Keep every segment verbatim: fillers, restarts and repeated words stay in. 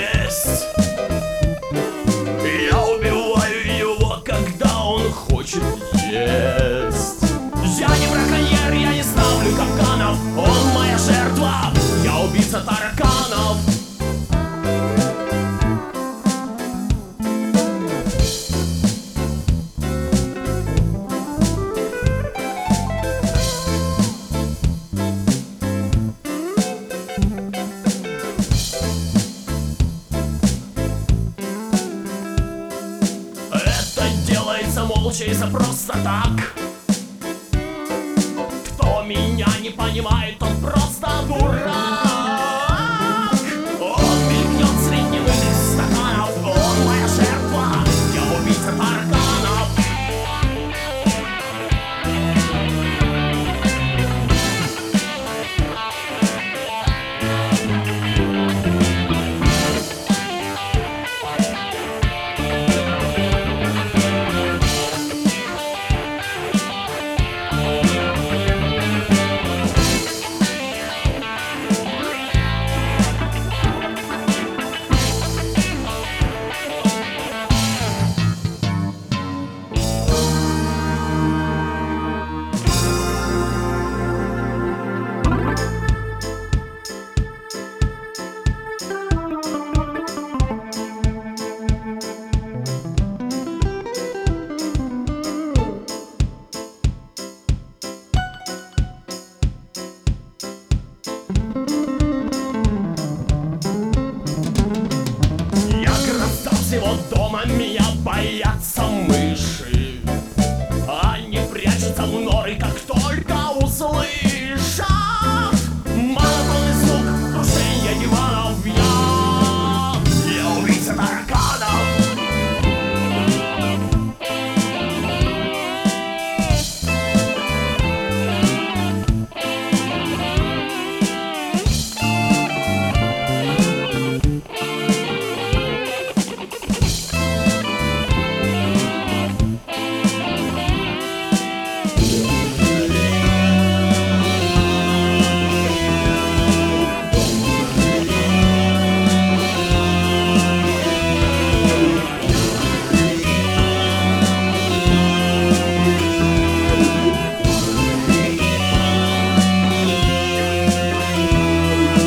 есть. Я убиваю его, когда он хочет есть. Я не браконьер, я не ставлю капканов. Он моя жертва, я убийца тараканов. Молча и за просто так. Кто меня не понимает, тот просто дурак. Он мелькнет среди мыльных стаканов. Он моя жертва, я убийца тараканов. Всего дома меня боятся мыши. Они прячутся в норы, как только услышат монотонный звук крушения диванов. Я, я убийца тараканов.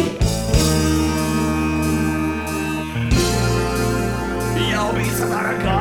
Я убийца тараканов.